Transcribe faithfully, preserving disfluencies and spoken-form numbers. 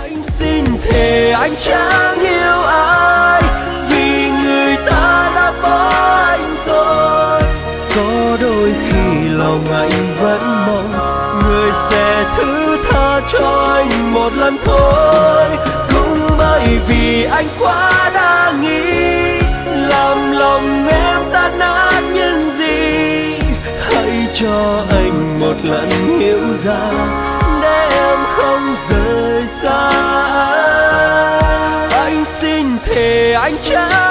Anh xin thề anh chẳng yêu ai, vì người ta đã bỏ anh rồi. Có đôi khi lòng anh vẫn mong người sẽ thứ tha cho anh một lần thôi. Cũng bởi vì anh quá đa nghi, làm lòng em tan nát những gì. Hãy cho anh một lần hiểu ra để em không rời xa. Anh xin thề anh chẳng